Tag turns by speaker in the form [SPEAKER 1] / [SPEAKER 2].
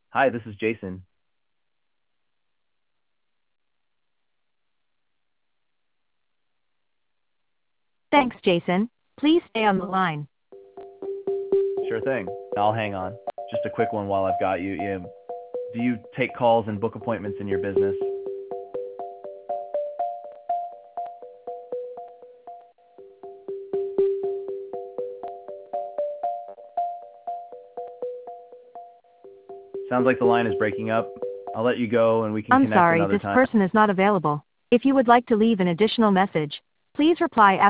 [SPEAKER 1] Hi, this is Jason.
[SPEAKER 2] Thanks, Jason. Please stay on the line.
[SPEAKER 1] Sure thing. I'll hang on. Just a quick one while I've got you. Do you take calls and book appointments in your business? Sounds like the line is breaking up. I'll let you go and we can
[SPEAKER 2] I'm
[SPEAKER 1] connect
[SPEAKER 2] sorry,
[SPEAKER 1] another
[SPEAKER 2] this
[SPEAKER 1] time.
[SPEAKER 2] person is not available. If you would like to leave an additional message, please reply after